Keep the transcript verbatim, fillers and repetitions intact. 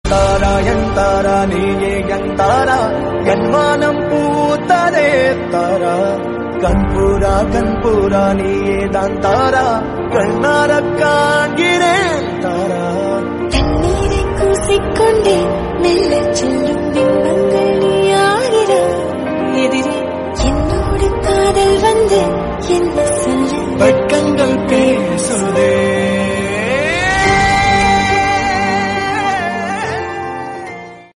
தாரா என் தாரா நீயே என் தாரா என் வானம் பூத்ததே தாரா கண்பூரா கண்பூரா நீயே தான் தாரா கண்ணார காண்கிறேன் தாரா தண்ணீரை கூசிக்கொண்டே மெல்ல செல்லும் பிம்பங்கள் நீயாகிறாய் எதிரே என்னோடு காதல் வந்து என்ன சொல்ல